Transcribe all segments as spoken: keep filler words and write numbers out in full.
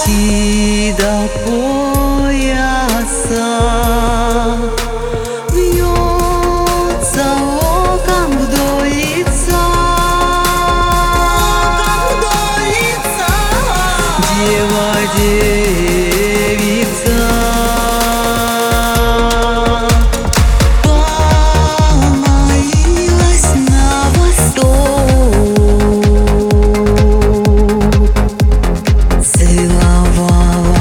почти до пояса. Вьется оком вдоль лица, вдоль лица. Дева, девица, помолилась на восток, целовала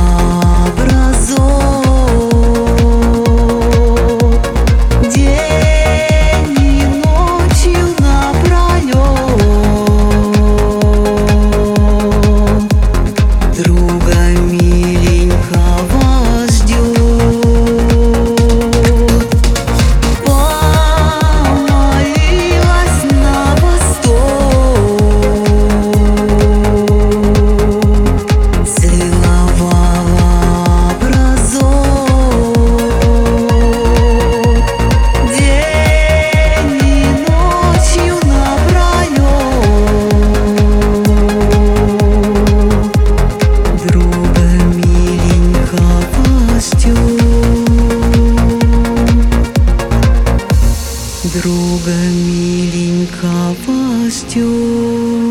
образок, день и ночью напролет. Друга миленького ждет. Помолилась на восток, целовала образок, день и ночью напролет. Друга миленького ждет, друга миленького ждет.